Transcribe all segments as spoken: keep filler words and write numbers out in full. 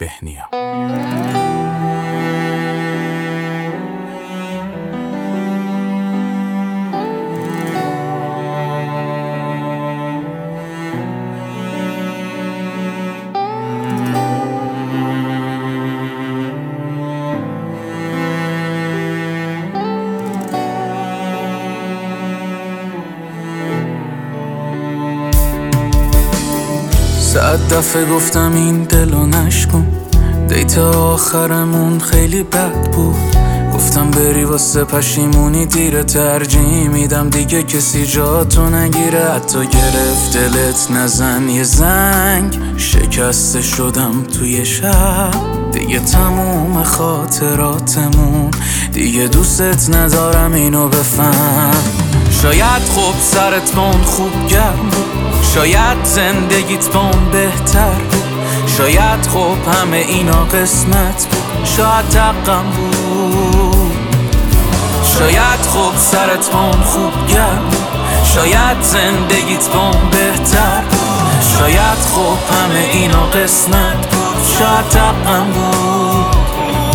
بهنیا. صد دفعه گفتم این دلو نشکن، دیت آخرمون خیلی بد بود. گفتم بری واسه پشیمونی دیره، ترجیح میدم دیگه کسی جاتو نگیره. حتی گرفت دلت نزن یه زنگ، شکسته شدم توی شب. دیگه تموم خاطراتمون، دیگه دوستت ندارم اینو بفهم. شاید خوب سرت با اون خوب گرم بود، شاید زندگیت با اون بهتر بود، شاید خوب همه اینا قسمت بود، شاید حقم بود. شاید خوب سرت با اون خوب گرم بود، شاید زندگیت با اون بهتر بود، شاید خوب همه اینا قسمت بود، شاید حقم بود.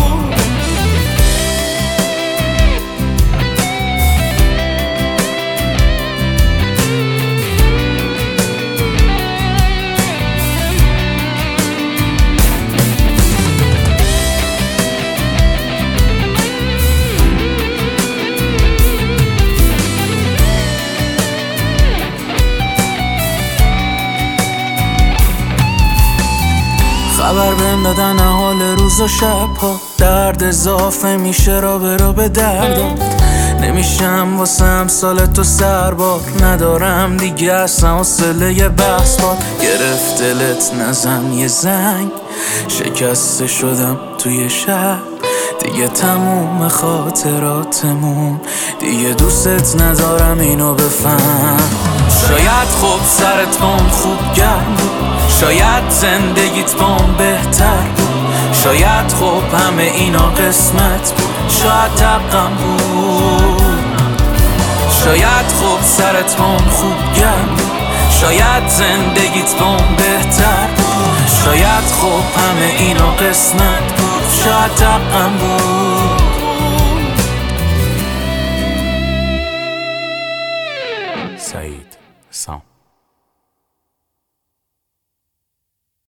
خبر بهم دادن حال روز و شبها، درد اضافه میشه را به را به دردم. نمیشم واسه امثال تو سربار، ندارم دیگه اصلا حوصله یه بحث بار. گرفت دلت نزن یه زنگ، شکسته شدم توی شب. دیگه تموم خاطراتمون، دیگه دوستت ندارم اینو بفهم. شاید خوب سرت با اون خوب گرم بود، شاید زندگیت با اون بهتر بود، شاید خوب همه اینا قسمت بود، شاید حقم بود. شاید خوب سرت با اون خوب گرم بود، شاید زندگیت با اون بهتر بود، شاید خوب همه اینا قسمت بود، شاید حقم بود.